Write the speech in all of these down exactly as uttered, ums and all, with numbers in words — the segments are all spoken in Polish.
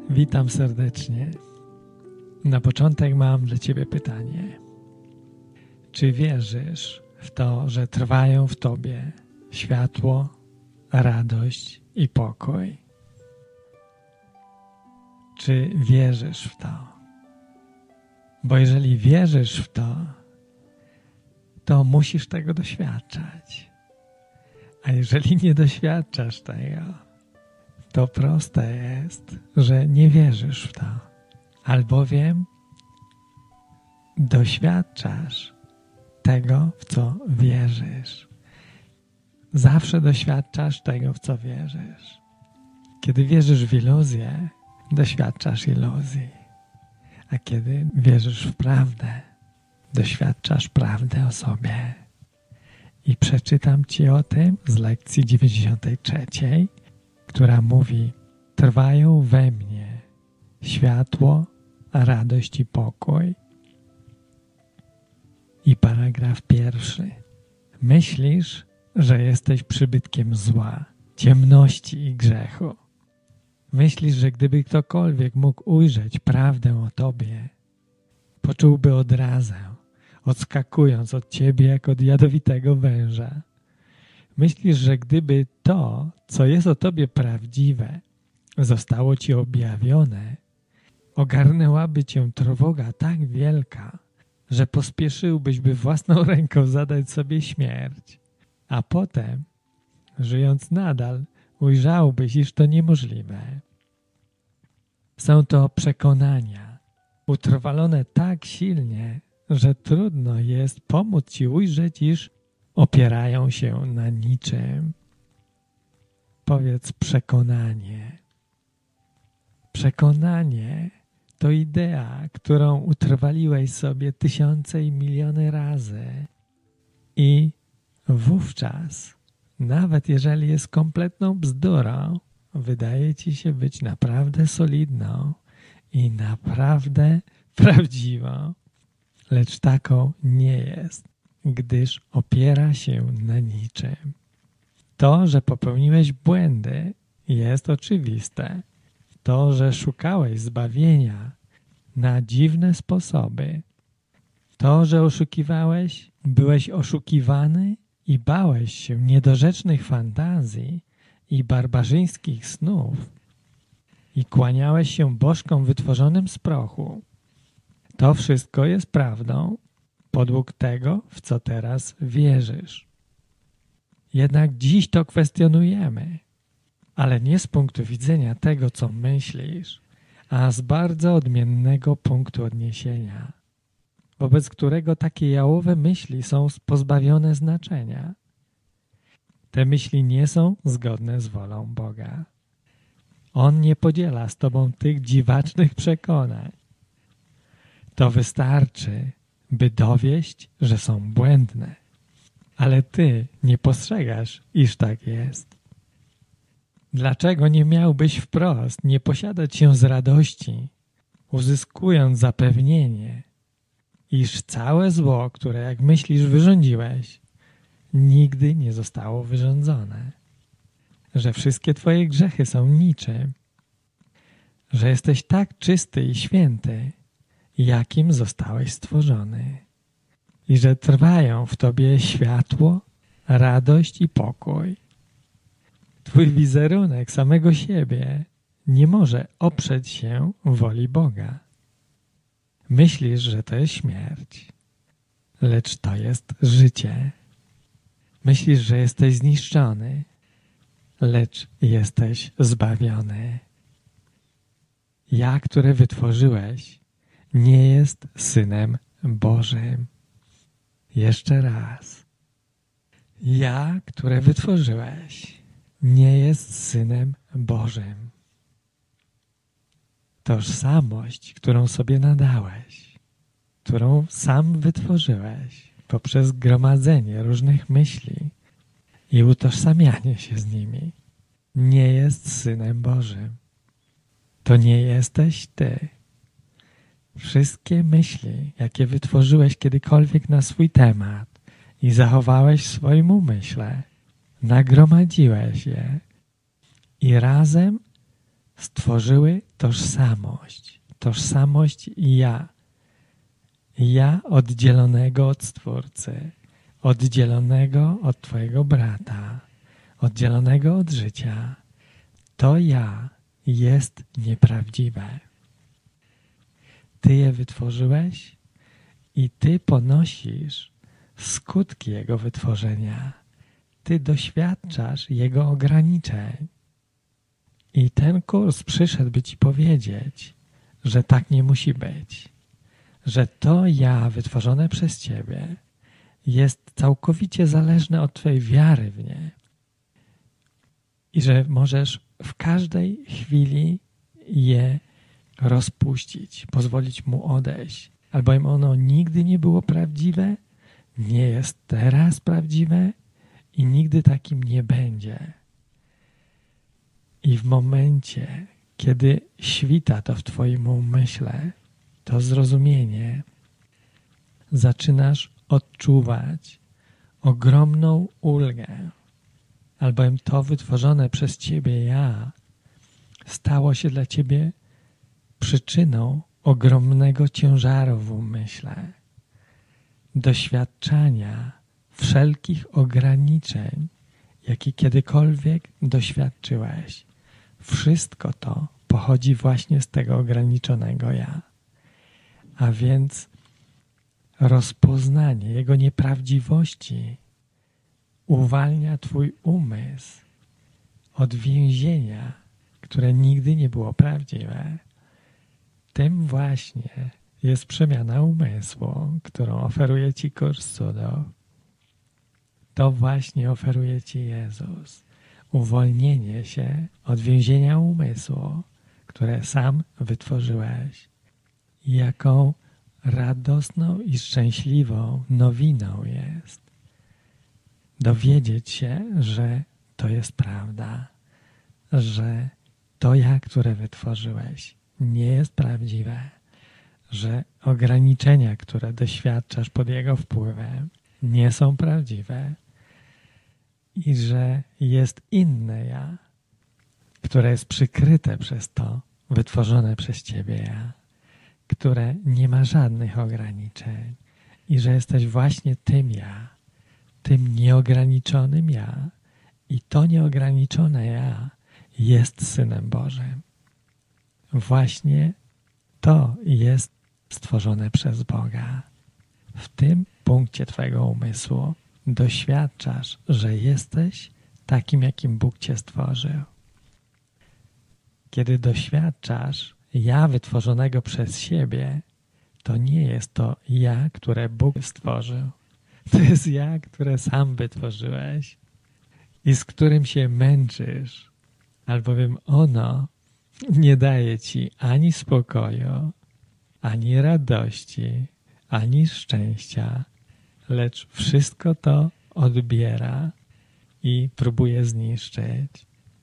Witam serdecznie. Na początek mam dla Ciebie pytanie. Czy wierzysz w to, że trwają w Tobie światło, radość i pokój? Czy wierzysz w to? Bo jeżeli wierzysz w to, to musisz tego doświadczać. A jeżeli nie doświadczasz tego, to proste jest, że nie wierzysz w to. Albowiem doświadczasz tego, w co wierzysz. Zawsze doświadczasz tego, w co wierzysz. Kiedy wierzysz w iluzję, doświadczasz iluzji. A kiedy wierzysz w prawdę, doświadczasz prawdy o sobie. I przeczytam Ci o tym z lekcji dziewięćdziesiątej trzeciej, która mówi: trwają we mnie światło, radość i pokój. I paragraf pierwszy. Myślisz, że jesteś przybytkiem zła, ciemności i grzechu. Myślisz, że gdyby ktokolwiek mógł ujrzeć prawdę o Tobie, poczułby odrazę, odskakując od Ciebie jak od jadowitego węża. Myślisz, że gdyby to, co jest o Tobie prawdziwe, zostało Ci objawione, ogarnęłaby Cię trwoga tak wielka, że pospieszyłbyś, by własną ręką zadać sobie śmierć, a potem, żyjąc nadal, ujrzałbyś, iż to niemożliwe. Są to przekonania, utrwalone tak silnie, że trudno jest pomóc Ci ujrzeć, iż opierają się na niczym. Powiedz przekonanie. Przekonanie to idea, którą utrwaliłeś sobie tysiące i miliony razy. I wówczas, nawet jeżeli jest kompletną bzdurą, wydaje Ci się być naprawdę solidną i naprawdę prawdziwą. Lecz taką nie jest, gdyż opiera się na niczym. To, że popełniłeś błędy, jest oczywiste. To, że szukałeś zbawienia na dziwne sposoby. To, że oszukiwałeś, byłeś oszukiwany i bałeś się niedorzecznych fantazji i barbarzyńskich snów i kłaniałeś się bożkom wytworzonym z prochu. To wszystko jest prawdą podług tego, w co teraz wierzysz. Jednak dziś to kwestionujemy, ale nie z punktu widzenia tego, co myślisz, a z bardzo odmiennego punktu odniesienia, wobec którego takie jałowe myśli są pozbawione znaczenia. Te myśli nie są zgodne z wolą Boga. On nie podziela z Tobą tych dziwacznych przekonań. To wystarczy, by dowieść, że są błędne. Ale Ty nie postrzegasz, iż tak jest. Dlaczego nie miałbyś wprost nie posiadać się z radości, uzyskując zapewnienie, iż całe zło, które jak myślisz wyrządziłeś, nigdy nie zostało wyrządzone, że wszystkie Twoje grzechy są niczym, że jesteś tak czysty i święty, jakim zostałeś stworzony i że trwają w Tobie światło, radość i pokój. Twój wizerunek samego siebie nie może oprzeć się woli Boga. Myślisz, że to jest śmierć, lecz to jest życie. Myślisz, że jesteś zniszczony, lecz jesteś zbawiony. Ja, które wytworzyłeś, nie jest Synem Bożym. Jeszcze raz. Ja, które wytworzyłeś, nie jest Synem Bożym. Tożsamość, którą sobie nadałeś, którą sam wytworzyłeś poprzez gromadzenie różnych myśli i utożsamianie się z nimi, nie jest Synem Bożym. To nie jesteś Ty. Wszystkie myśli, jakie wytworzyłeś kiedykolwiek na swój temat i zachowałeś w swoim umyśle, nagromadziłeś je i razem stworzyły tożsamość. Tożsamość ja. Ja oddzielonego od Stwórcy, oddzielonego od Twojego brata, oddzielonego od życia. To ja jest nieprawdziwe. Ty je wytworzyłeś i Ty ponosisz skutki Jego wytworzenia. Ty doświadczasz Jego ograniczeń. I ten kurs przyszedł, by Ci powiedzieć, że tak nie musi być. Że to ja wytworzone przez Ciebie jest całkowicie zależne od Twojej wiary w nie. I że możesz w każdej chwili je rozpuścić, pozwolić mu odejść. Albowiem ono nigdy nie było prawdziwe, nie jest teraz prawdziwe i nigdy takim nie będzie. I w momencie, kiedy świta to w Twoim umyśle, to zrozumienie, zaczynasz odczuwać ogromną ulgę, albowiem to wytworzone przez Ciebie ja stało się dla Ciebie przyczyną ogromnego ciężaru w umyśle, doświadczania wszelkich ograniczeń, jakie kiedykolwiek doświadczyłeś. Wszystko to pochodzi właśnie z tego ograniczonego ja. A więc rozpoznanie jego nieprawdziwości uwalnia Twój umysł od więzienia, które nigdy nie było prawdziwe. Tym właśnie jest przemiana umysłu, którą oferuje Ci kurs cudów. To właśnie oferuje Ci Jezus. Uwolnienie się od więzienia umysłu, które sam wytworzyłeś. Jaką radosną i szczęśliwą nowiną jest dowiedzieć się, że to jest prawda, że to ja, które wytworzyłeś, nie jest prawdziwe, że ograniczenia, które doświadczasz pod jego wpływem, nie są prawdziwe i że jest inne ja, które jest przykryte przez to wytworzone przez Ciebie ja, które nie ma żadnych ograniczeń i że jesteś właśnie tym ja, tym nieograniczonym ja i to nieograniczone ja jest Synem Bożym. Właśnie to jest stworzone przez Boga. W tym punkcie Twojego umysłu doświadczasz, że jesteś takim, jakim Bóg Cię stworzył. Kiedy doświadczasz ja wytworzonego przez siebie, to nie jest to ja, które Bóg stworzył. To jest ja, które sam wytworzyłeś i z którym się męczysz, albowiem ono nie daje Ci ani spokoju, ani radości, ani szczęścia, lecz wszystko to odbiera i próbuje zniszczyć.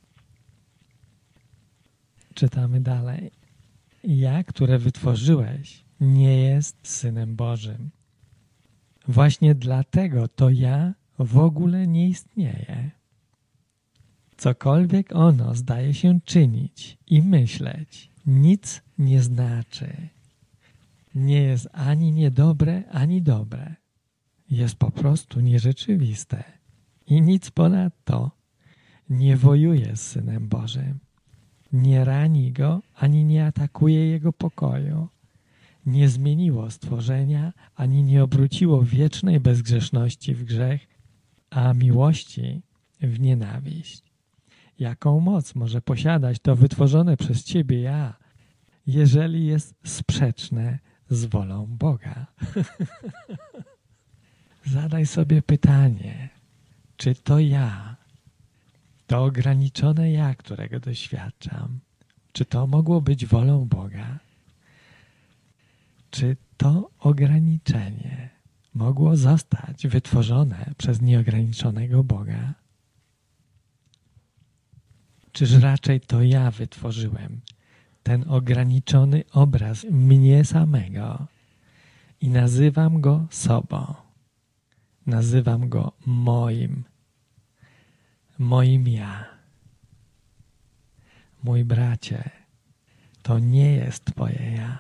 Czytamy dalej. Ja, które wytworzyłeś, nie jest Synem Bożym. Właśnie dlatego to ja w ogóle nie istnieje. Cokolwiek ono zdaje się czynić i myśleć, nic nie znaczy. Nie jest ani niedobre, ani dobre. Jest po prostu nierzeczywiste. I nic ponadto nie wojuje z Synem Bożym. Nie rani go, ani nie atakuje jego pokoju. Nie zmieniło stworzenia, ani nie obróciło wiecznej bezgrzeszności w grzech, a miłości w nienawiść. Jaką moc może posiadać to wytworzone przez Ciebie ja, jeżeli jest sprzeczne z wolą Boga? Zadaj sobie pytanie, czy to ja, to ograniczone ja, którego doświadczam, czy to mogło być wolą Boga? Czy to ograniczenie mogło zostać wytworzone przez nieograniczonego Boga? Czyż raczej to ja wytworzyłem ten ograniczony obraz mnie samego i nazywam go sobą. Nazywam go moim. Moim ja. mój bracie, to nie jest twoje ja.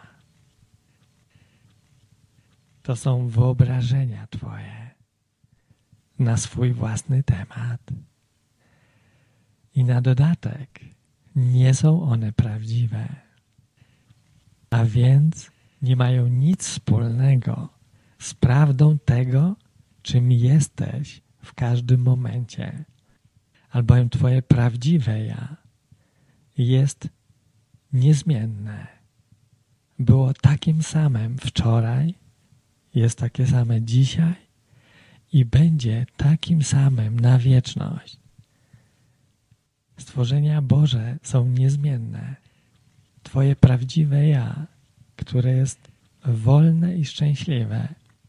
To są wyobrażenia twoje na swój własny temat. I na dodatek nie są one prawdziwe. A więc nie mają nic wspólnego z prawdą tego, czym jesteś w każdym momencie. Albowiem twoje prawdziwe ja jest niezmienne. Było takim samym wczoraj, jest takie same dzisiaj i będzie takim samym na wieczność. Stworzenia Boże są niezmienne. Twoje prawdziwe ja, które jest wolne i szczęśliwe,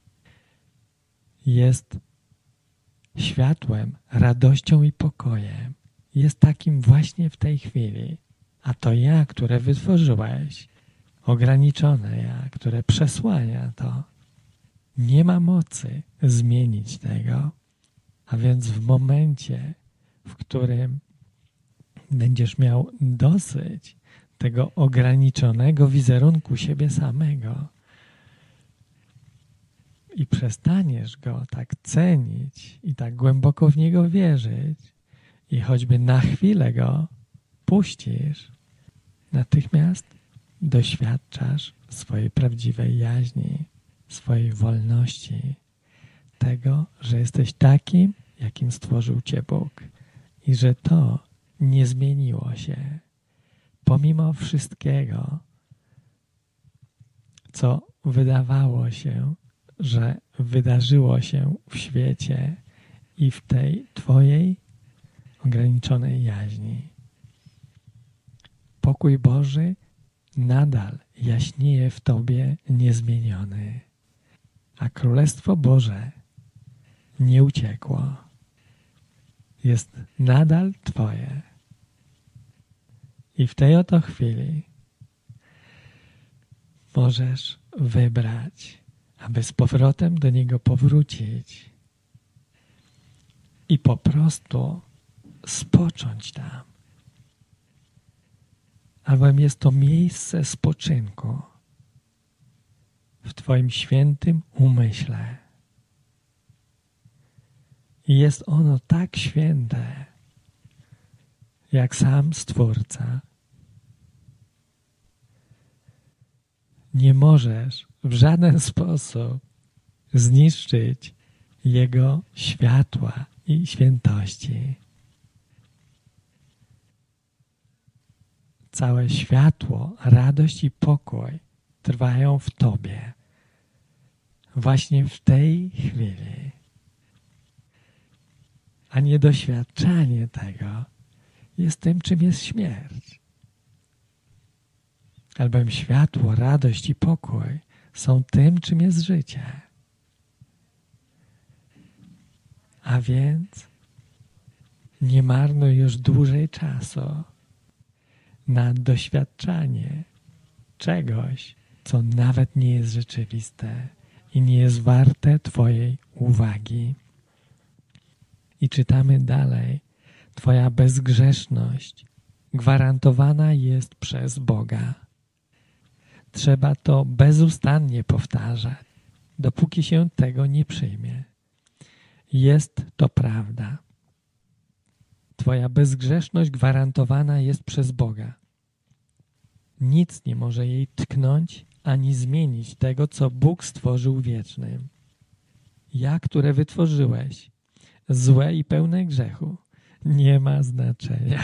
jest światłem, radością i pokojem. Jest takim właśnie w tej chwili. A to ja, które wytworzyłeś, ograniczone ja, które przesłania to, nie ma mocy zmienić tego. A więc w momencie, w którym będziesz miał dosyć tego ograniczonego wizerunku siebie samego i przestaniesz go tak cenić i tak głęboko w niego wierzyć i choćby na chwilę go puścisz, natychmiast doświadczasz swojej prawdziwej jaźni, swojej wolności, tego, że jesteś takim, jakim stworzył cię Bóg i że to nie zmieniło się. Pomimo wszystkiego, co wydawało się, że wydarzyło się w świecie i w tej twojej ograniczonej jaźni. Pokój Boży nadal jaśnieje w tobie niezmieniony, a Królestwo Boże nie uciekło. Jest nadal twoje. I w tej oto chwili możesz wybrać, aby z powrotem do Niego powrócić i po prostu spocząć tam. Albowiem jest to miejsce spoczynku w Twoim świętym umyśle. I jest ono tak święte, jak sam Stwórca. Nie możesz w żaden sposób zniszczyć Jego światła i świętości. Całe światło, radość i pokój trwają w Tobie. Właśnie w tej chwili. A niedoświadczanie tego jest tym, czym jest śmierć. Albowiem światło, radość i pokój są tym, czym jest życie. A więc nie marnuj już dłużej czasu na doświadczanie czegoś, co nawet nie jest rzeczywiste i nie jest warte Twojej uwagi. I czytamy dalej. Twoja bezgrzeszność gwarantowana jest przez Boga. Trzeba to bezustannie powtarzać, dopóki się tego nie przyjmie. Jest to prawda. Twoja bezgrzeszność gwarantowana jest przez Boga. Nic nie może jej tknąć ani zmienić tego, co Bóg stworzył wiecznym. Ja, które wytworzyłeś, złe i pełne grzechu, nie ma znaczenia.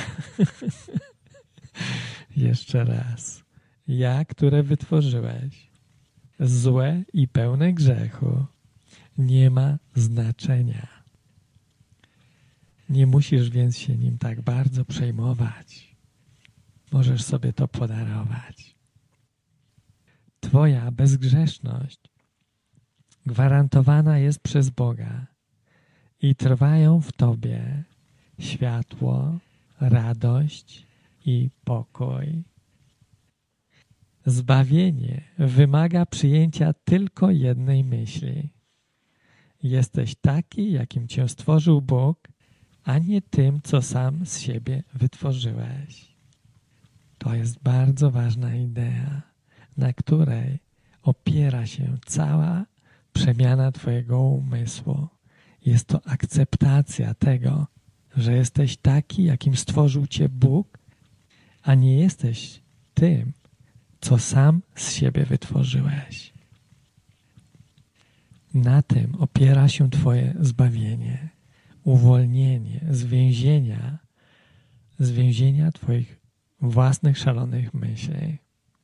Jeszcze raz. Ja, które wytworzyłeś, złe i pełne grzechu, nie ma znaczenia. Nie musisz więc się nim tak bardzo przejmować. Możesz sobie to podarować. Twoja bezgrzeszność gwarantowana jest przez Boga i trwają w Tobie światło, radość i pokój. Zbawienie wymaga przyjęcia tylko jednej myśli. Jesteś taki, jakim Cię stworzył Bóg, a nie tym, co sam z siebie wytworzyłeś. To jest bardzo ważna idea, na której opiera się cała przemiana twojego umysłu. Jest to akceptacja tego, że jesteś taki, jakim stworzył cię Bóg, a nie jesteś tym, co sam z siebie wytworzyłeś. Na tym opiera się twoje zbawienie, uwolnienie z więzienia, z więzienia twoich własnych szalonych myśli.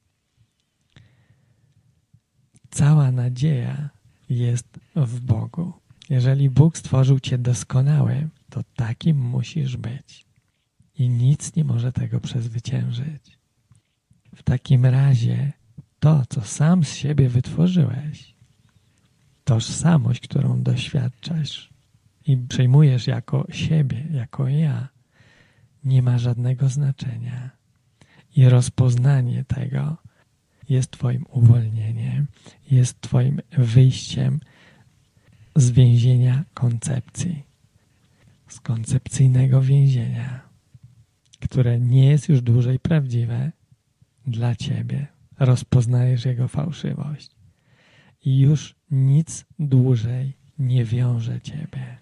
Cała nadzieja jest w Bogu. Jeżeli Bóg stworzył cię doskonałym, to takim musisz być. I nic nie może tego przezwyciężyć. W takim razie to, co sam z siebie wytworzyłeś, tożsamość, którą doświadczasz i przyjmujesz jako siebie, jako ja, nie ma żadnego znaczenia. I rozpoznanie tego jest twoim uwolnieniem, jest twoim wyjściem z więzienia koncepcji, z koncepcyjnego więzienia, które nie jest już dłużej prawdziwe dla ciebie. Rozpoznajesz jego fałszywość i już nic dłużej nie wiąże ciebie.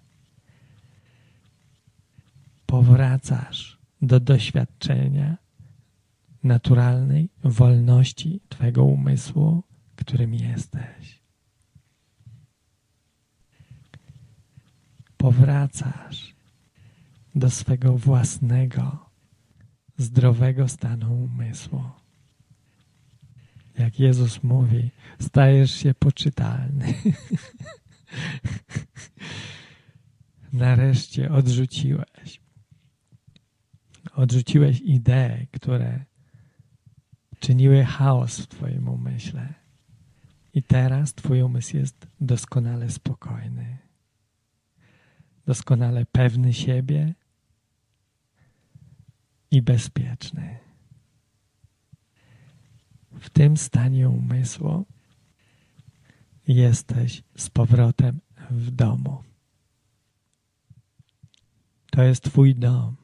Powracasz do doświadczenia naturalnej wolności twego umysłu, którym jesteś. Powracasz do swego własnego, zdrowego stanu umysłu. Jak Jezus mówi, stajesz się poczytalny. Nareszcie odrzuciłeś. Odrzuciłeś idee, które czyniły chaos w twoim umyśle. I teraz twój umysł jest doskonale spokojny. Doskonale pewny siebie i bezpieczny. W tym stanie umysłu jesteś z powrotem w domu. To jest twój dom.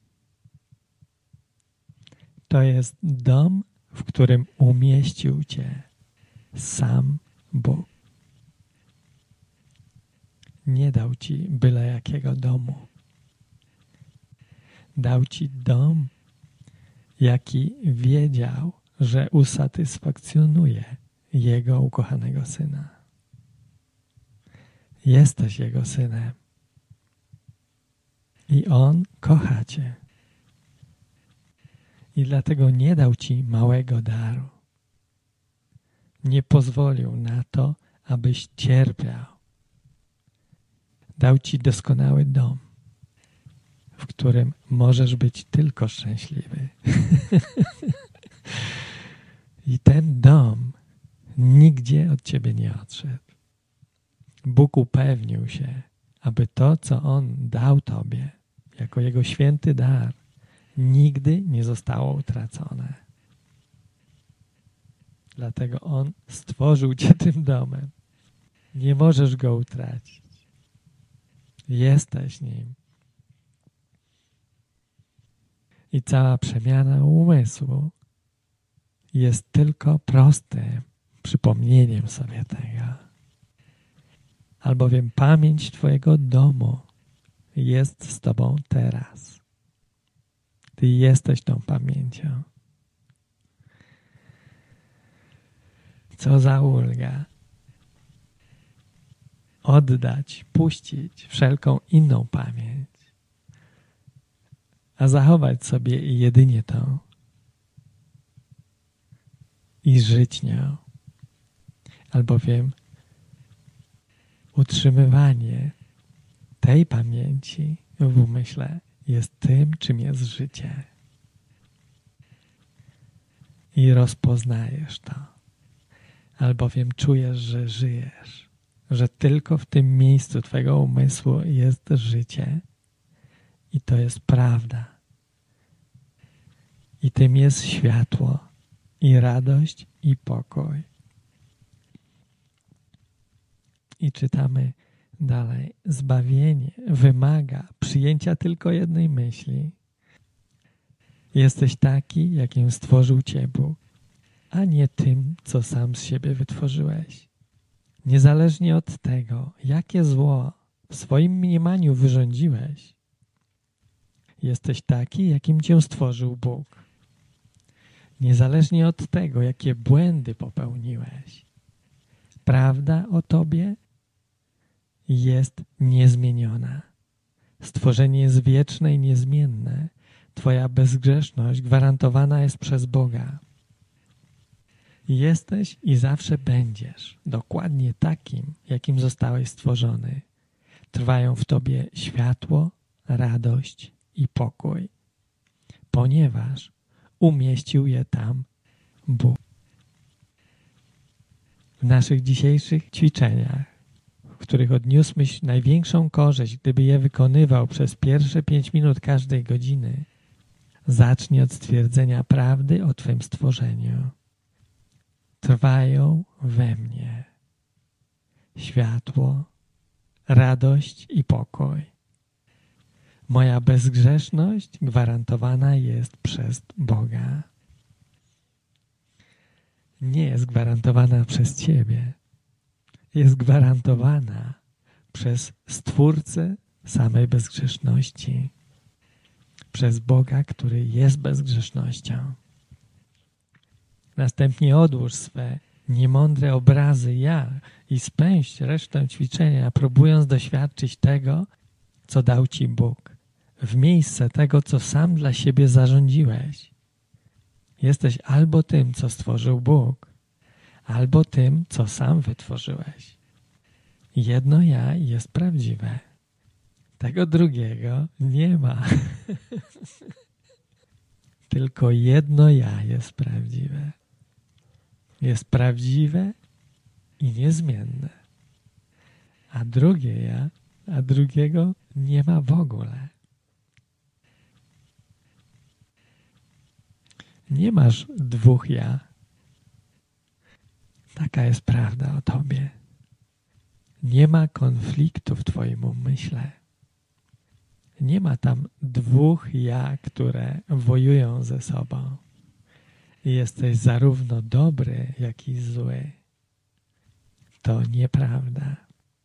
To jest dom, w którym umieścił cię sam Bóg. Nie dał ci byle jakiego domu. Dał ci dom, jaki wiedział, że usatysfakcjonuje Jego ukochanego Syna. Jesteś Jego Synem. I On kocha cię. I dlatego nie dał ci małego daru. Nie pozwolił na to, abyś cierpiał. Dał ci doskonały dom, w którym możesz być tylko szczęśliwy. I ten dom nigdzie od ciebie nie odszedł. Bóg upewnił się, aby to, co On dał tobie, jako Jego święty dar, nigdy nie zostało utracone. Dlatego On stworzył cię tym domem. Nie możesz go utracić. Jesteś nim. I cała przemiana umysłu jest tylko prostym przypomnieniem sobie tego. Albowiem pamięć twojego domu jest z tobą teraz. Ty jesteś tą pamięcią. Co za ulga. Oddać, puścić wszelką inną pamięć, a zachować sobie jedynie tą i żyć nią. Albowiem utrzymywanie tej pamięci w umyśle jest tym, czym jest życie. I rozpoznajesz to, albowiem czujesz, że żyjesz, że tylko w tym miejscu twojego umysłu jest życie i to jest prawda. I tym jest światło, i radość, i pokój. I czytamy dalej. Zbawienie wymaga przyjęcia tylko jednej myśli. Jesteś taki, jakim stworzył Cię Bóg, a nie tym, co sam z siebie wytworzyłeś. Niezależnie od tego, jakie zło w swoim mniemaniu wyrządziłeś, jesteś taki, jakim Cię stworzył Bóg. Niezależnie od tego, jakie błędy popełniłeś, prawda o Tobie jest niezmieniona. Stworzenie jest wieczne i niezmienne. Twoja bezgrzeszność gwarantowana jest przez Boga. Jesteś i zawsze będziesz dokładnie takim, jakim zostałeś stworzony. Trwają w Tobie światło, radość i pokój, ponieważ umieścił je tam Bóg. W naszych dzisiejszych ćwiczeniach, w których odniósłbyś największą korzyść, gdyby je wykonywał przez pierwsze pięć minut każdej godziny, zacznij od stwierdzenia prawdy o Twym stworzeniu. Trwają we mnie światło, radość i pokój. Moja bezgrzeszność gwarantowana jest przez Boga. Nie jest gwarantowana przez Ciebie. Jest gwarantowana przez Stwórcę samej bezgrzeszności. Przez Boga, który jest bezgrzesznością. Następnie odłóż swe niemądre obrazy ja i spędź resztę ćwiczenia, próbując doświadczyć tego, co dał Ci Bóg, w miejsce tego, co sam dla siebie zarządziłeś. Jesteś albo tym, co stworzył Bóg, albo tym, co sam wytworzyłeś. Jedno ja jest prawdziwe. Tego drugiego nie ma. Tylko jedno ja jest prawdziwe. Jest prawdziwe i niezmienne. A drugie ja, a drugiego nie ma w ogóle. Nie masz dwóch ja. Taka jest prawda o Tobie. Nie ma konfliktu w Twoim umyśle. Nie ma tam dwóch ja, które wojują ze sobą. Jesteś zarówno dobry, jak i zły. To nieprawda.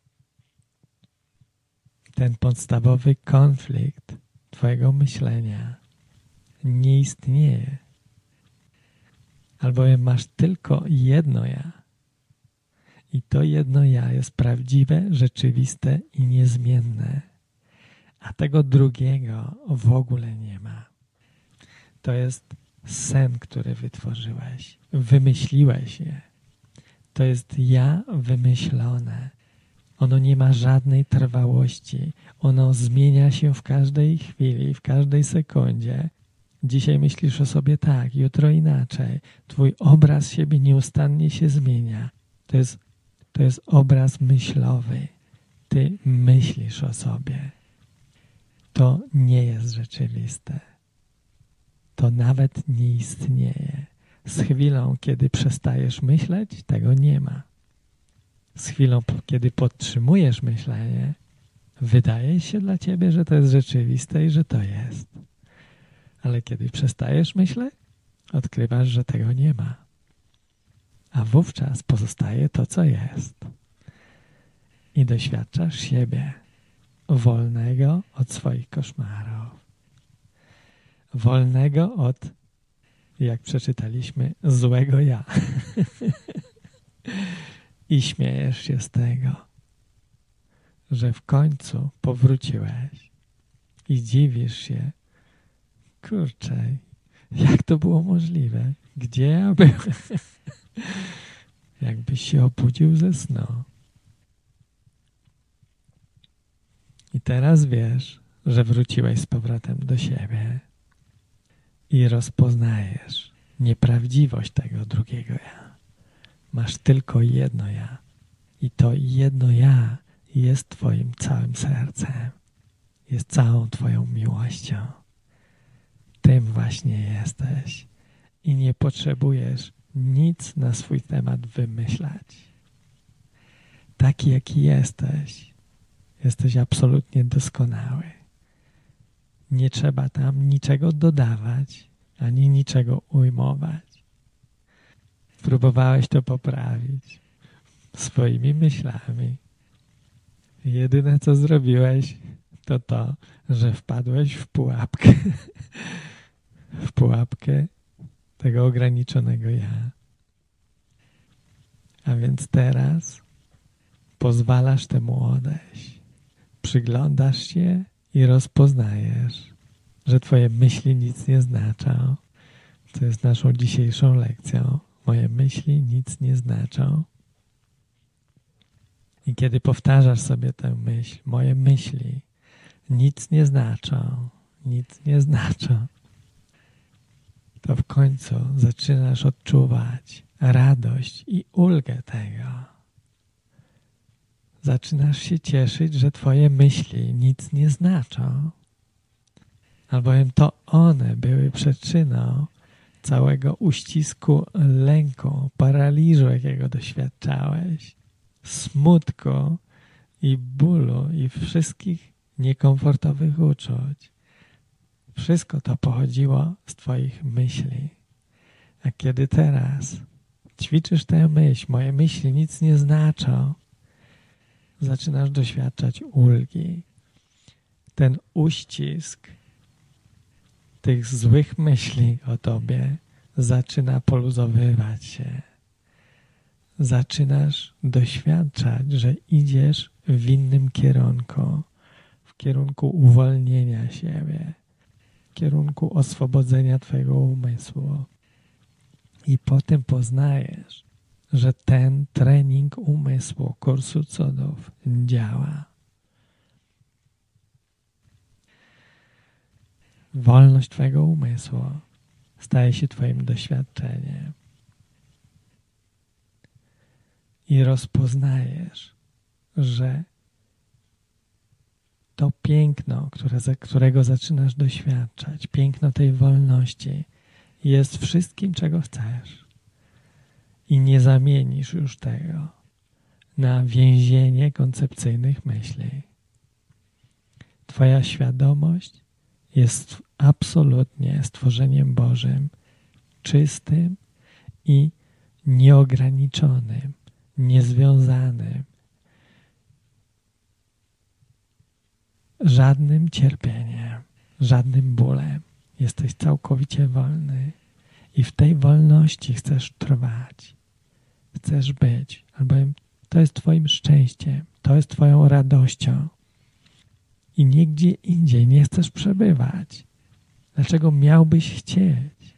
Ten podstawowy konflikt Twojego myślenia nie istnieje. Albowiem masz tylko jedno ja. I to jedno ja jest prawdziwe, rzeczywiste i niezmienne. A tego drugiego w ogóle nie ma. To jest sen, który wytworzyłeś. Wymyśliłeś je. To jest ja wymyślone. Ono nie ma żadnej trwałości. Ono zmienia się w każdej chwili, w każdej sekundzie. Dzisiaj myślisz o sobie tak, jutro inaczej. Twój obraz siebie nieustannie się zmienia. To jest, to jest obraz myślowy. Ty myślisz o sobie. To nie jest rzeczywiste. To nawet nie istnieje. Z chwilą, kiedy przestajesz myśleć, tego nie ma. Z chwilą, kiedy podtrzymujesz myślenie, wydaje się dla Ciebie, że to jest rzeczywiste i że to jest. Ale kiedy przestajesz myśleć, odkrywasz, że tego nie ma. A wówczas pozostaje to, co jest. I doświadczasz siebie wolnego od swoich koszmarów. Wolnego od, jak przeczytaliśmy, złego ja. I śmiejesz się z tego, że w końcu powróciłeś i dziwisz się, kurczę, jak to było możliwe? Gdzie ja byłem? Jakbyś się obudził ze snu. I teraz wiesz, że wróciłeś z powrotem do siebie i rozpoznajesz nieprawdziwość tego drugiego ja. Masz tylko jedno ja. I to jedno ja jest Twoim całym sercem. Jest całą Twoją miłością. Tym właśnie jesteś. I nie potrzebujesz nic na swój temat wymyślać. Taki, jaki jesteś, jesteś absolutnie doskonały. Nie trzeba tam niczego dodawać, ani niczego ujmować. Próbowałeś to poprawić swoimi myślami. Jedyne, co zrobiłeś, to to, że wpadłeś w pułapkę. W pułapkę tego ograniczonego ja. A więc teraz pozwalasz temu odejść. Przyglądasz się i rozpoznajesz, że twoje myśli nic nie znaczą. To jest naszą dzisiejszą lekcją. Moje myśli nic nie znaczą. I kiedy powtarzasz sobie tę myśl, moje myśli nic nie znaczą, nic nie znaczą, to w końcu zaczynasz odczuwać radość i ulgę tego. Zaczynasz się cieszyć, że twoje myśli nic nie znaczą, albowiem to one były przyczyną całego uścisku lęku, paraliżu, jakiego doświadczałeś, smutku i bólu i wszystkich niekomfortowych uczuć. Wszystko to pochodziło z twoich myśli. A kiedy teraz ćwiczysz tę myśl, moje myśli nic nie znaczą, zaczynasz doświadczać ulgi. Ten uścisk tych złych myśli o tobie zaczyna poluzowywać się. Zaczynasz doświadczać, że idziesz w innym kierunku, w kierunku uwolnienia siebie, w kierunku oswobodzenia twojego umysłu. I potem poznajesz, że ten trening umysłu kursu cudów działa. Wolność twojego umysłu staje się twoim doświadczeniem. I rozpoznajesz, że to piękno, które, którego zaczynasz doświadczać, piękno tej wolności, jest wszystkim, czego chcesz. I nie zamienisz już tego na więzienie koncepcyjnych myśli. Twoja świadomość jest absolutnie stworzeniem Bożym, czystym i nieograniczonym, niezwiązanym żadnym cierpieniem, żadnym bólem. Jesteś całkowicie wolny i w tej wolności chcesz trwać. Chcesz być, albowiem to jest twoim szczęściem, to jest twoją radością. I nigdzie indziej nie chcesz przebywać. Dlaczego miałbyś chcieć?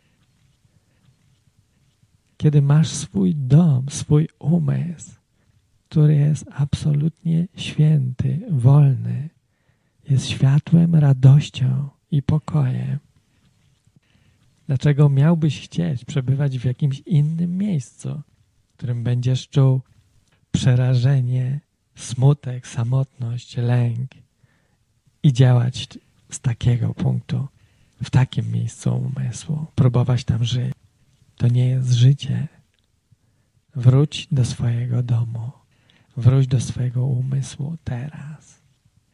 Kiedy masz swój dom, swój umysł, który jest absolutnie święty, wolny, jest światłem, radością i pokojem. Dlaczego miałbyś chcieć przebywać w jakimś innym miejscu, w którym będziesz czuł przerażenie, smutek, samotność, lęk i działać z takiego punktu, w takim miejscu umysłu, próbować tam żyć? To nie jest życie. Wróć do swojego domu. Wróć do swojego umysłu teraz.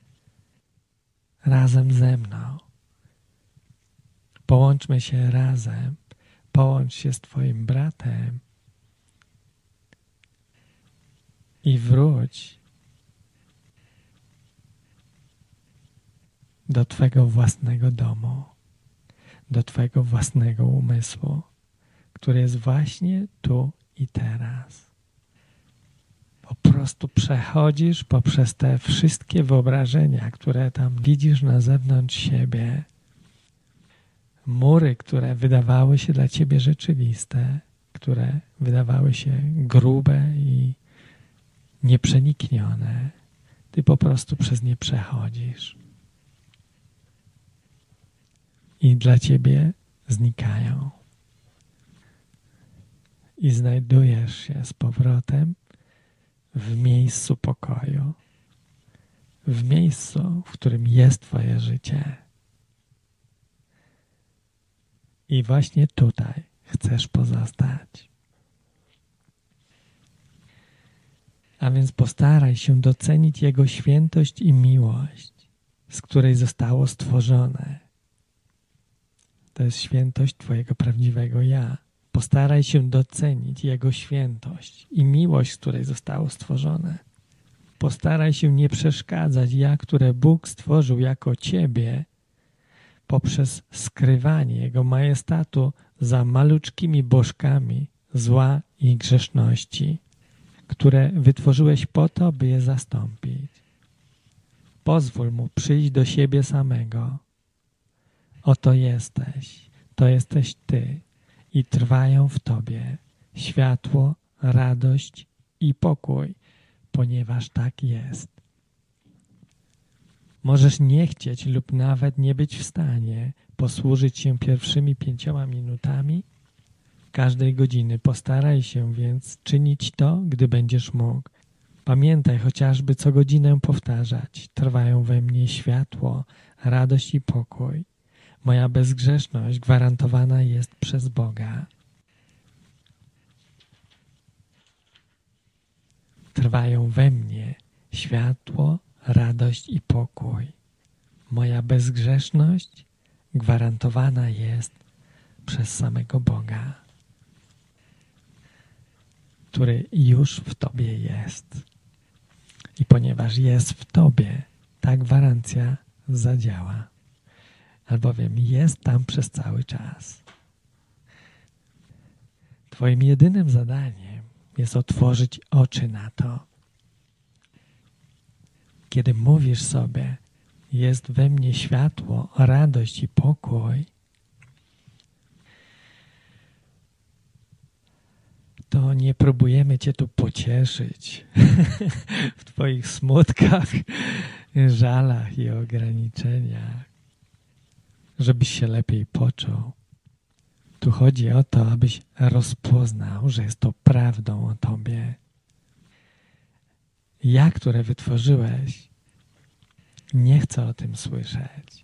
Razem ze mną. Połączmy się razem. Połącz się z twoim bratem i wróć do twojego własnego domu, do twojego własnego umysłu, który jest właśnie tu i teraz. Po prostu przechodzisz poprzez te wszystkie wyobrażenia, które tam widzisz na zewnątrz siebie. Mury, które wydawały się dla ciebie rzeczywiste, które wydawały się grube i nieprzeniknione. Ty po prostu przez nie przechodzisz. I dla ciebie znikają. I znajdujesz się z powrotem w miejscu pokoju. W miejscu, w którym jest twoje życie. I właśnie tutaj chcesz pozostać. A więc postaraj się docenić Jego świętość i miłość, z której zostało stworzone To jest świętość twojego prawdziwego ja. Postaraj się docenić Jego świętość i miłość, z której zostało stworzone. Postaraj się nie przeszkadzać ja, które Bóg stworzył jako ciebie, poprzez skrywanie Jego majestatu za maluczkimi bożkami zła i grzeszności, które wytworzyłeś po to, by je zastąpić. Pozwól Mu przyjść do siebie samego. Oto jesteś, to jesteś Ty i trwają w Tobie światło, radość i pokój, ponieważ tak jest. Możesz nie chcieć lub nawet nie być w stanie posłużyć się pierwszymi pięcioma minutami każdej godziny. Postaraj się więc czynić to, gdy będziesz mógł. Pamiętaj chociażby co godzinę powtarzać. Trwają we mnie światło, radość i pokój. Moja bezgrzeszność gwarantowana jest przez Boga. Trwają we mnie światło, radość i pokój. Moja bezgrzeszność gwarantowana jest przez samego Boga, który już w Tobie jest. I ponieważ jest w Tobie, ta gwarancja zadziała, albowiem jest tam przez cały czas. Twoim jedynym zadaniem jest otworzyć oczy na to. Kiedy mówisz sobie, jest we mnie światło, radość i pokój, to nie próbujemy Cię tu pocieszyć w Twoich smutkach, żalach i ograniczeniach, żebyś się lepiej poczuł. Tu chodzi o to, abyś rozpoznał, że jest to prawdą o Tobie. Ja, które wytworzyłeś, nie chcę o tym słyszeć.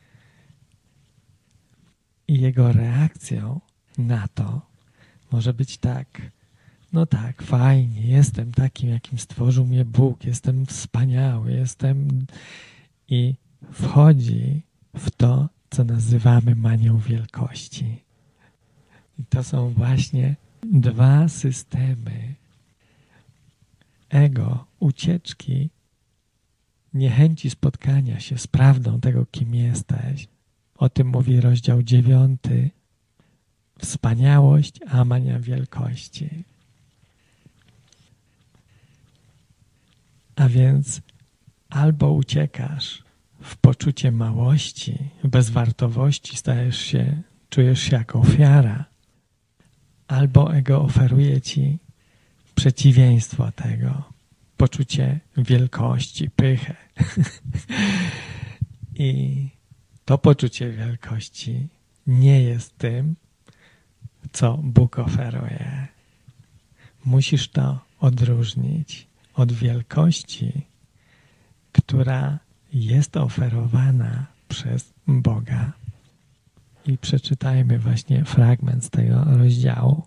I jego reakcją na to może być tak, no tak, fajnie, jestem takim, jakim stworzył mnie Bóg, jestem wspaniały, jestem... I wchodzi w to, co nazywamy manią wielkości. I to są właśnie dwa systemy ego, ucieczki, niechęci spotkania się z prawdą tego, kim jesteś. O tym mówi rozdział dziewiąty. Wspaniałość, a mania wielkości. A więc albo uciekasz w poczucie małości, bezwartości, stajesz się, czujesz się jako ofiara, albo ego oferuje ci przeciwieństwo tego, poczucie wielkości, pychę. I to poczucie wielkości nie jest tym, co Bóg oferuje. Musisz to odróżnić od wielkości, która jest oferowana przez Boga. I przeczytajmy właśnie fragment z tego rozdziału.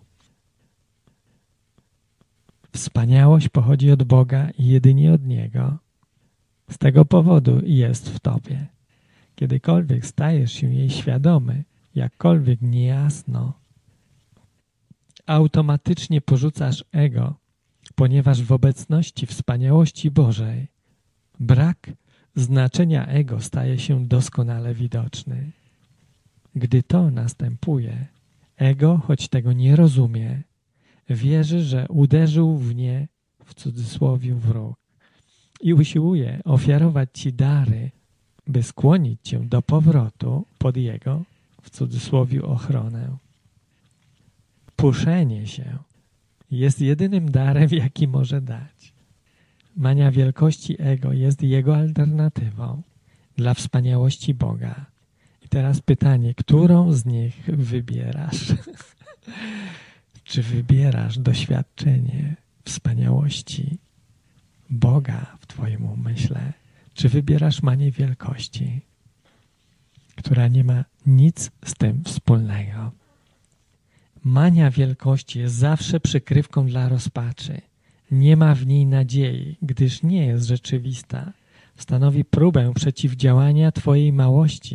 Wspaniałość pochodzi od Boga i jedynie od Niego. Z tego powodu jest w Tobie. Kiedykolwiek stajesz się jej świadomy, jakkolwiek niejasno, automatycznie porzucasz ego, ponieważ w obecności wspaniałości Bożej brak znaczenia ego staje się doskonale widoczny. Gdy to następuje, ego, choć tego nie rozumie, wierzy, że uderzył w nie, w cudzysłowie, wróg i usiłuje ofiarować Ci dary, by skłonić Cię do powrotu pod jego, w cudzysłowie, ochronę. Puszenie się jest jedynym darem, jaki może dać. Mania wielkości ego jest jego alternatywą dla wspaniałości Boga. I teraz pytanie, którą z nich wybierasz? Czy wybierasz doświadczenie wspaniałości Boga w Twoim umyśle? Czy wybierasz manię wielkości, która nie ma nic z tym wspólnego? Mania wielkości jest zawsze przykrywką dla rozpaczy. Nie ma w niej nadziei, gdyż nie jest rzeczywista. Stanowi próbę przeciwdziałania Twojej małości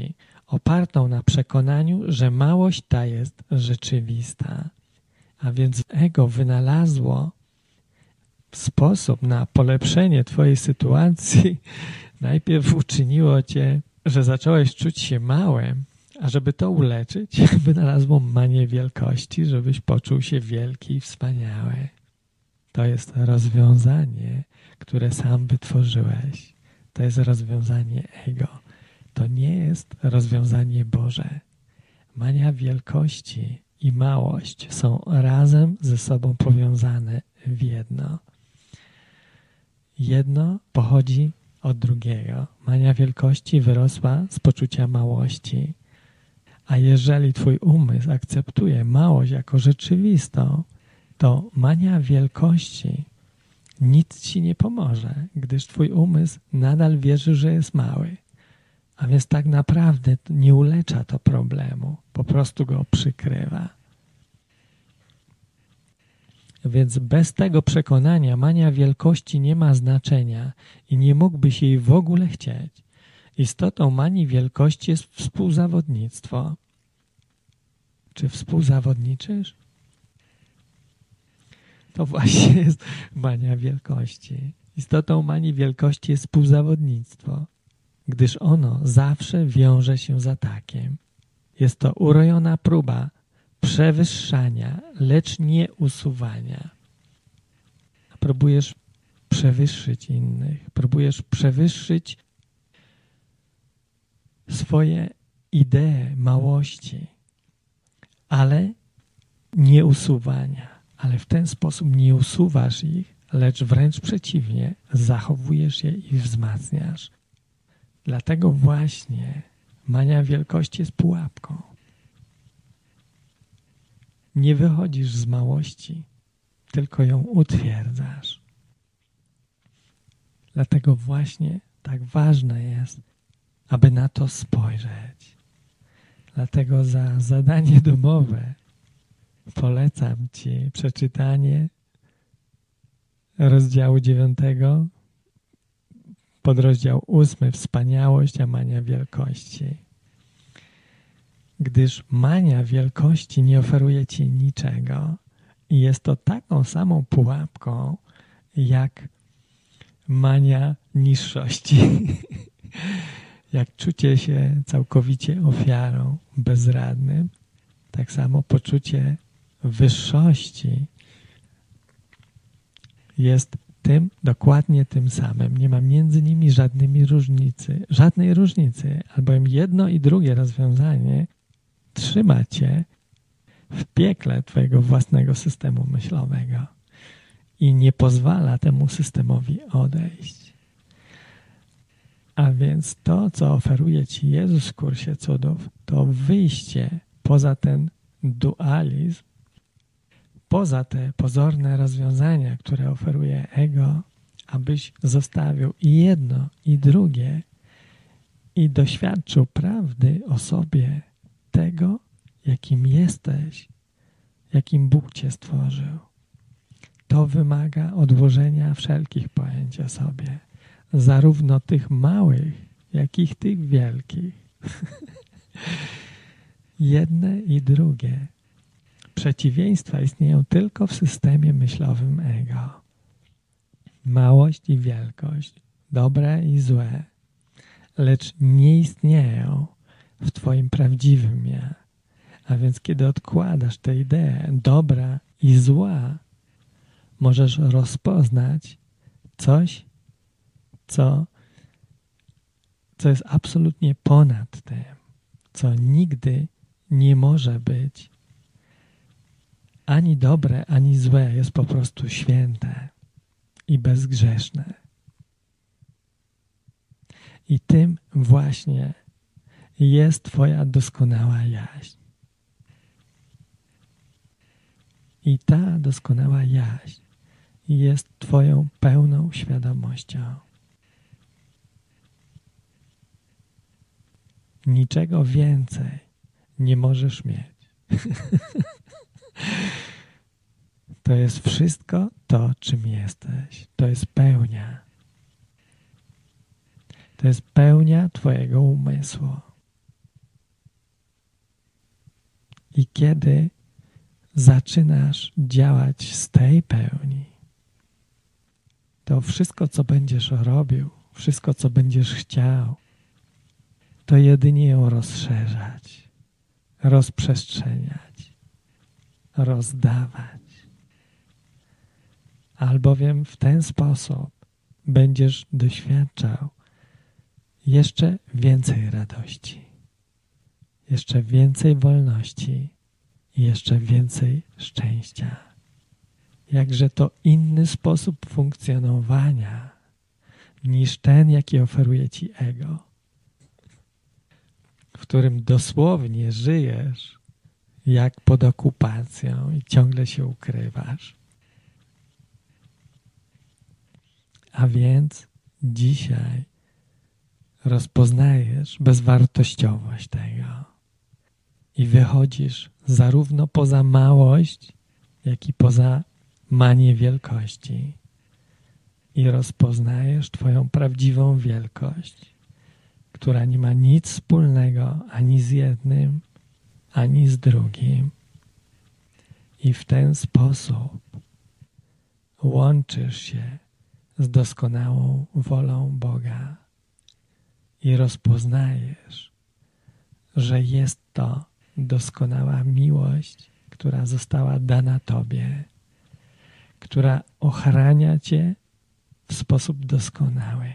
opartą na przekonaniu, że małość ta jest rzeczywista. A więc ego wynalazło sposób na polepszenie twojej sytuacji. Najpierw uczyniło cię, że zacząłeś czuć się małym, a żeby to uleczyć, wynalazło manię wielkości, żebyś poczuł się wielki i wspaniały. To jest rozwiązanie, które sam wytworzyłeś. To jest rozwiązanie ego. To nie jest rozwiązanie Boże. Mania wielkości i małość są razem ze sobą powiązane w jedno. Jedno pochodzi od drugiego. Mania wielkości wyrosła z poczucia małości. A jeżeli twój umysł akceptuje małość jako rzeczywistą, to mania wielkości nic ci nie pomoże, gdyż twój umysł nadal wierzy, że jest mały. A więc tak naprawdę nie ulecza to problemu, po prostu go przykrywa. Więc bez tego przekonania mania wielkości nie ma znaczenia i nie mógłbyś jej w ogóle chcieć. Istotą manii wielkości jest współzawodnictwo. Czy współzawodniczysz? To właśnie jest mania wielkości. Istotą manii wielkości jest współzawodnictwo, gdyż ono zawsze wiąże się z atakiem. Jest to urojona próba przewyższania, lecz nie usuwania. Próbujesz przewyższyć innych, próbujesz przewyższyć swoje idee małości, ale nie usuwania. Ale w ten sposób nie usuwasz ich, lecz wręcz przeciwnie, zachowujesz je i wzmacniasz. Dlatego właśnie mania wielkości jest pułapką. Nie wychodzisz z małości, tylko ją utwierdzasz. Dlatego właśnie tak ważne jest, aby na to spojrzeć. Dlatego za zadanie domowe polecam ci przeczytanie rozdziału dziewiątego, podrozdział ósmy, wspaniałość, a mania wielkości. Gdyż mania wielkości nie oferuje ci niczego i jest to taką samą pułapką, jak mania niższości. Jak czucie się całkowicie ofiarą, bezradnym, tak samo poczucie wyższości jest tym, dokładnie tym samym. Nie ma między nimi żadnej różnicy, żadnej różnicy, albowiem jedno i drugie rozwiązanie trzyma cię w piekle twojego własnego systemu myślowego i nie pozwala temu systemowi odejść. A więc to, co oferuje ci Jezus w kursie cudów, to wyjście poza ten dualizm, poza te pozorne rozwiązania, które oferuje ego, abyś zostawił i jedno, i drugie i doświadczył prawdy o sobie, tego, jakim jesteś, jakim Bóg cię stworzył. To wymaga odłożenia wszelkich pojęć o sobie, zarówno tych małych, jak i tych wielkich. Jedne i drugie. Przeciwieństwa istnieją tylko w systemie myślowym ego. Małość i wielkość, dobre i złe, lecz nie istnieją w twoim prawdziwym ja. A więc kiedy odkładasz tę ideę dobra i zła, możesz rozpoznać coś, co, co jest absolutnie ponad tym, co nigdy nie może być ani dobre, ani złe, jest po prostu święte i bezgrzeszne. I tym właśnie jest twoja doskonała jaźń. I ta doskonała jaźń jest twoją pełną świadomością. Niczego więcej nie możesz mieć. To jest wszystko to, czym jesteś. To jest pełnia. To jest pełnia twojego umysłu. kiedy zaczynasz działać z tej pełni, to wszystko, co będziesz robił, wszystko, co będziesz chciał, to jedynie ją rozszerzać, rozprzestrzeniać, rozdawać. Albowiem w ten sposób będziesz doświadczał jeszcze więcej radości, jeszcze więcej wolności i jeszcze więcej szczęścia. Jakże to inny sposób funkcjonowania niż ten, jaki oferuje ci ego, w którym dosłownie żyjesz jak pod okupacją i ciągle się ukrywasz. A więc dzisiaj rozpoznajesz bezwartościowość tego i wychodzisz zarówno poza małość, jak i poza manię wielkości i rozpoznajesz twoją prawdziwą wielkość, która nie ma nic wspólnego ani z jednym, ani z drugim. I w ten sposób łączysz się z doskonałą wolą Boga i rozpoznajesz, że jest to doskonała miłość, która została dana tobie, która ochrania cię w sposób doskonały.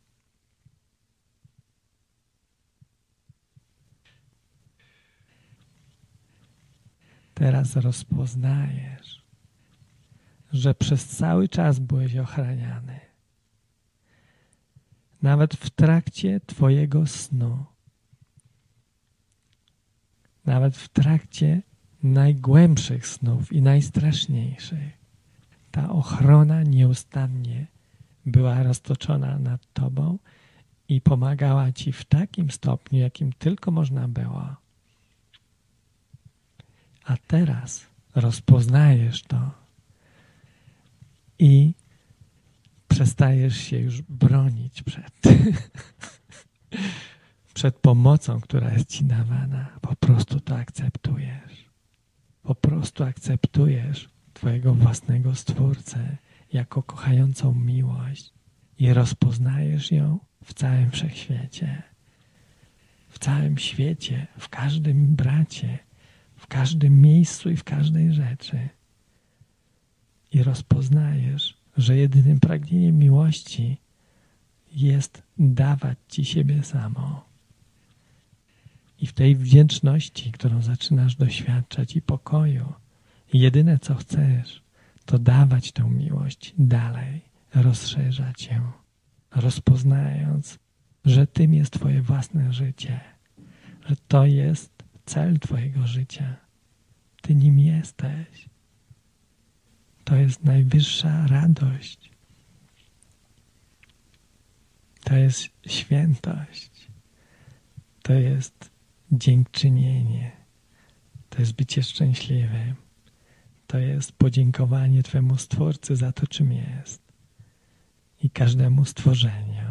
Teraz rozpoznajesz, że przez cały czas byłeś ochraniany. Nawet w trakcie twojego snu. Nawet w trakcie najgłębszych snów i najstraszniejszych. Ta ochrona nieustannie była roztoczona nad tobą i pomagała ci w takim stopniu, jakim tylko można było. A teraz rozpoznajesz to i przestajesz się już bronić przed, przed pomocą, która jest ci dawana. Po prostu to akceptujesz. Po prostu akceptujesz twojego własnego Stwórcę jako kochającą miłość i rozpoznajesz ją w całym wszechświecie. W całym świecie, w każdym bracie, w każdym miejscu i w każdej rzeczy. I rozpoznajesz, że jedynym pragnieniem miłości jest dawać ci siebie samo. I w tej wdzięczności, którą zaczynasz doświadczać i pokoju, jedyne co chcesz, to dawać tę miłość dalej, rozszerzać ją, rozpoznając, że tym jest twoje własne życie, że to jest cel twojego życia. Ty nim jesteś. To jest najwyższa radość. To jest świętość. To jest dziękczynienie. To jest bycie szczęśliwym. To jest podziękowanie twemu Stwórcy za to, czym jest. I każdemu stworzeniu.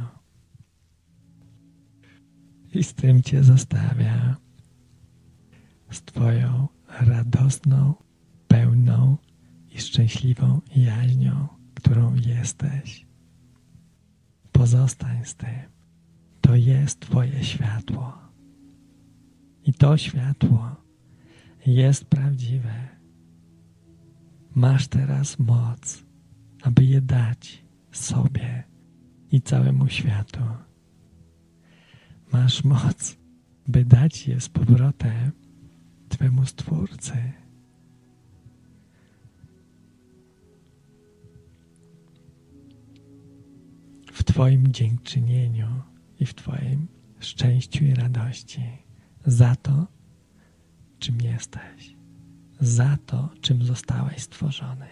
I z tym cię zostawia. Z twoją radosną, pełną i szczęśliwą jaźnią, którą jesteś. Pozostań z tym. To jest twoje światło. I to światło jest prawdziwe. Masz teraz moc, aby je dać sobie i całemu światu. Masz moc, by dać je z powrotem twemu Stwórcy. W twoim dziękczynieniu i w twoim szczęściu i radości za to, czym jesteś, za to, czym zostałeś stworzony.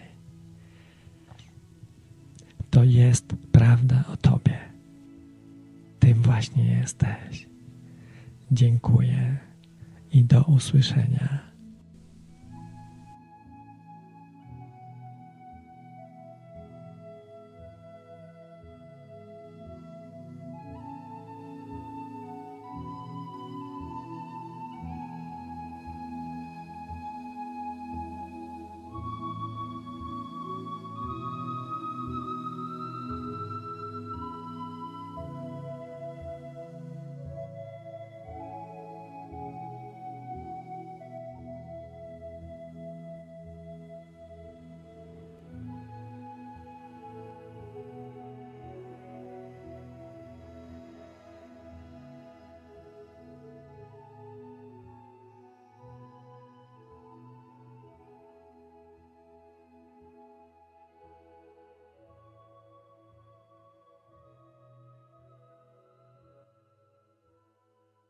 To jest prawda o tobie. Tym właśnie jesteś. Dziękuję i do usłyszenia.